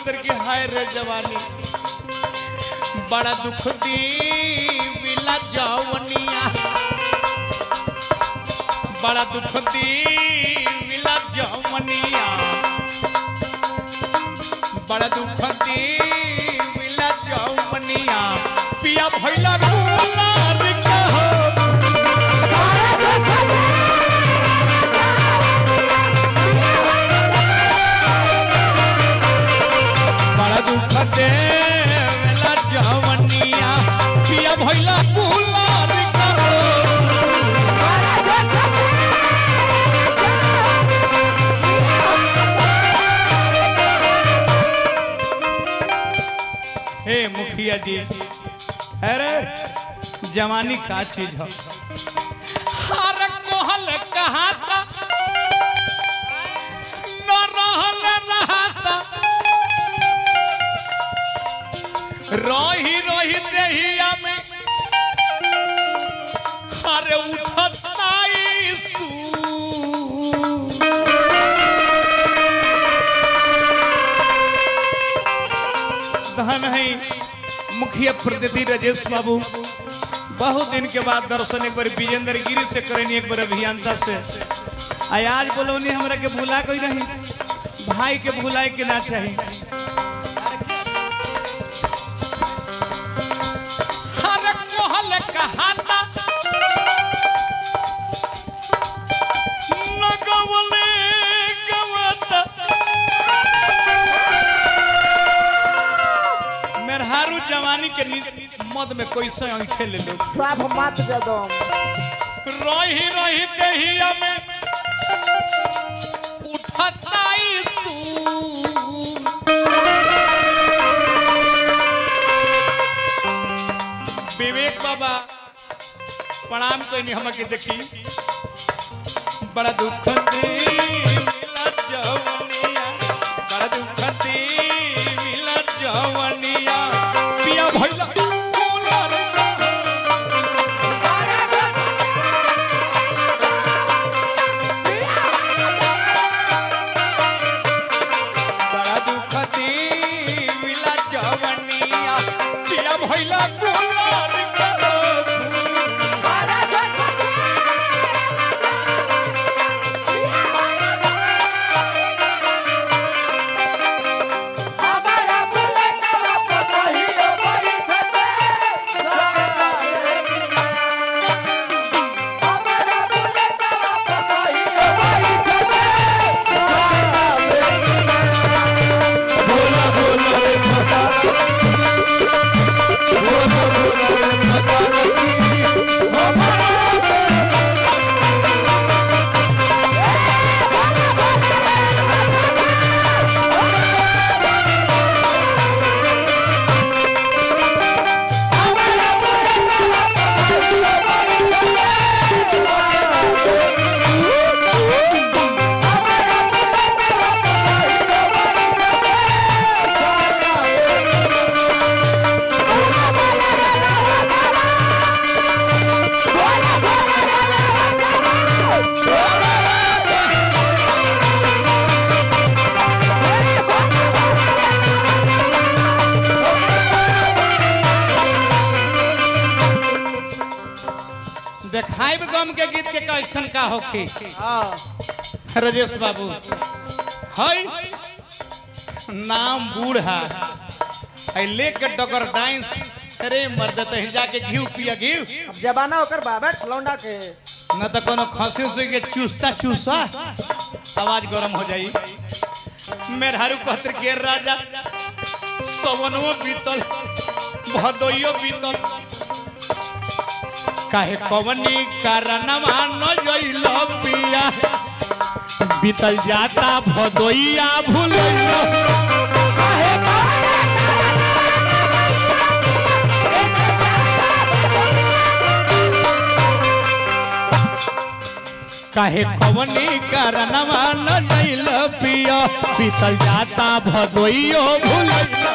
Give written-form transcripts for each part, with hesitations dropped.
कहतर की हाय रे जवानी बड़ा दुख दी विला जवनिया बड़ा दुख दी विला जवनिया बड़ा दुख दी विला जवनिया पिया भैला गुलार कहो बड़ा दुख दे विला जवनिया पिया भैला गुलार कहो हे मुखिया जी अरे जवानी का चीज है हर कोहल कहा था न रहल रहता रही रही देहिया में हर उठता धन है मुखिया प्रतिनिधि राजेश बाबू बहुत दिन के बाद दर्शन एक बार विजेंद्र गिरी से करेनी एक बार अभियंता से आज बोलो नहीं हमरा के भूला कोई नहीं भाई के भूलाए के ना चाहिए हर कोहल कहाता न गवले गवता मेहरारू जवानी के मद में कोई से अंखे ले लो सब मत जदम रही रही देहिया में उठताई विवेक बाबा प्रणाम कोई नहीं हमके देखी बड़ा दुख दे मिला जवनिया बड़ा दुख दे मिला जवनिया पिया भैला बड़ा दुख दे मिला जवनिया पिया भैला गुलार करो देखाइब गम के गीत के कैसन का होके राजेश बाबू है नाम बूढ़ा है लेके डगर डांस अरे मर्द तही जाके घी पिया घी अब जमाना होकर बाबा लौंडा के न तो कोनो खसी उसी के चूसता चूसा आवाज गरम हो जाई मेहरारू कहतर के राजा सवनो बीतल भदोइयो बीतल काहे कवनी कारणवा न जइलो पिया बीतल जाता भदोइया भूलइलो काहे कवनी कारणवा न जइलो पिया बीतल जाता भदोइयो भूलइलो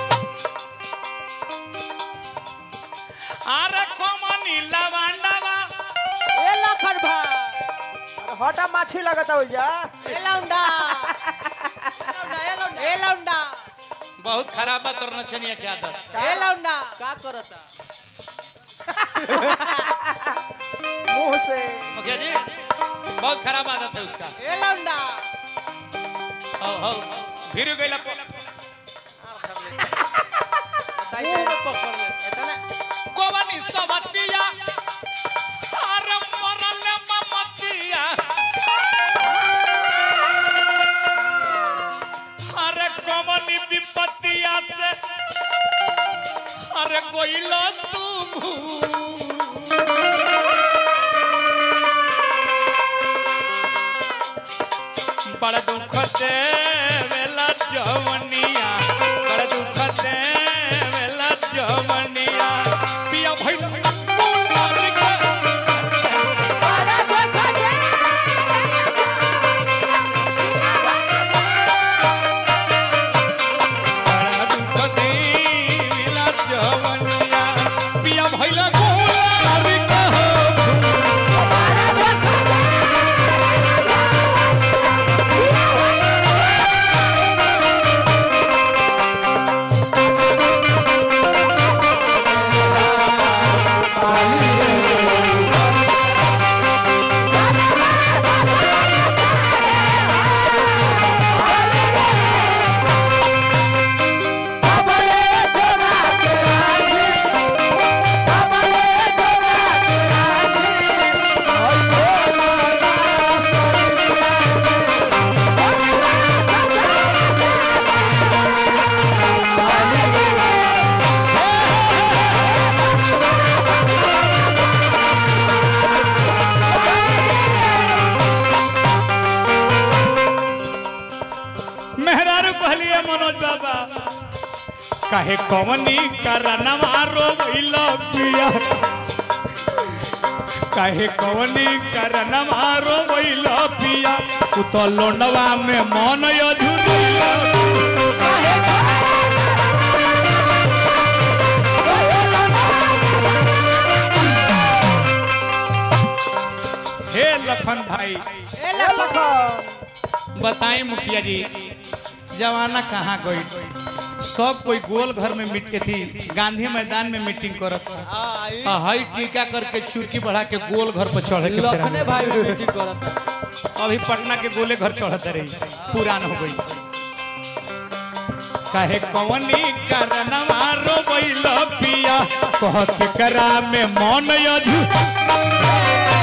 अरे कमनी लवांडवा जाला उजा ए लौंडा ए लौंडा बहुत खराब बात और नचनिया क्या आदत ए लौंडा का करता मुंह से मुखिया जी बहुत खराब आदत है उसका ए लौंडा हो फिर गइला मुंह में पकड़ ले इतना गोवनी सवतिया अरे मरल ममतिया अरे गोवनी विपत्तिया से अरे कोइला तू बड़ा दुख देवेला जवनिया बड़ा दुख देवेला जवनिया पिया भइल बड़ा दुख देवेला जवनिया पिया भइल गुलाबी कहो मेहरारू कहलिए मनोज बाबा काहे कवनी करनवा रोइला पिया काहे कवनी करनवा रोइला पिया तू तो लोंडवा में मन अधुरैला हे लखन भाई ए लौंडा बताएं मुखिया जी जवाना कहाँ गई सब कोई गोल घर में मिट के थी गांधी मैदान में मीटिंग करत था हाई टीका करके चुरकी बढ़ा के गोल घर पर चढ़े के लखने भाई मीटिंग करता अभी पटना के गोले घर चढ़ते रही पुरान हो गई काहे कवनी करनवा रोइला पिया कहत करा में मन अधू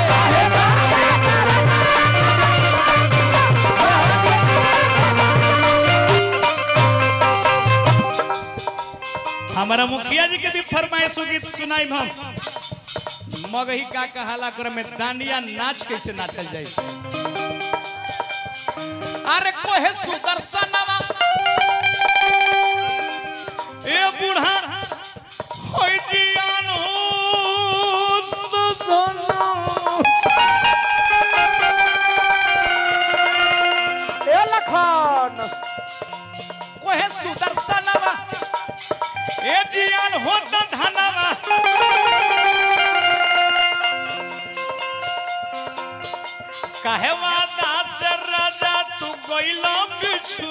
हमारा मुखिया जी के भी फरमाइश गीत सुनाई हम मगही का कहाला कर में डांडिया नाच कैसे नाचल जाए अरे कोहे सुदर्शनवा ए बूढ़ा होई जियानो ए लखन कोहे सुदर्शनवा ए जियान हो त धनवा काहे वादा से राजा तू गइलो बिछु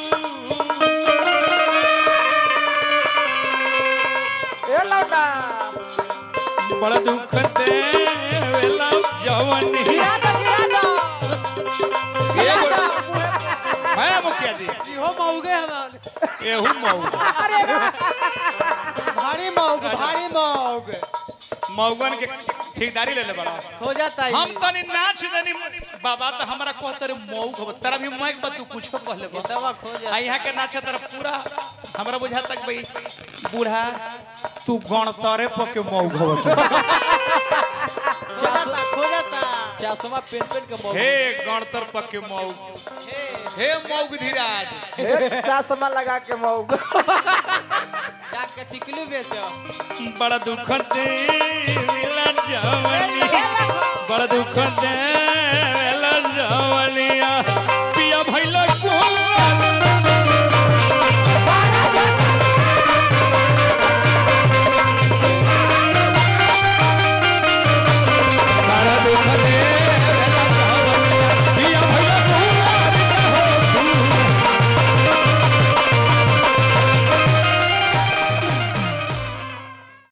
ए लौंडा बड़ा दुख देवेला जवनी मैं मुखिया जी इहो मौगे हमार एहू मऊ भारी मौग मऊगन के ठेकेदारी ले ले बड़ा हो जाता है हम तनी नाच देनी बाबा तो हमरा कहत रे मऊ खबर तेरा भी मैं बा तू कुछ कहले बा दवा खो जा आ यहाँ के नाच तर पूरा हमरा बुझा तक भाई बूढ़ा तू गणतरे पके मऊ खबर खो जाता चश्मा पेन पेन के मौग हे गणतर पके मऊ हे मऊ धीराज ए चश्मा लगा के मौग जाके टिकली बेचो बड़ा दुख देला जवन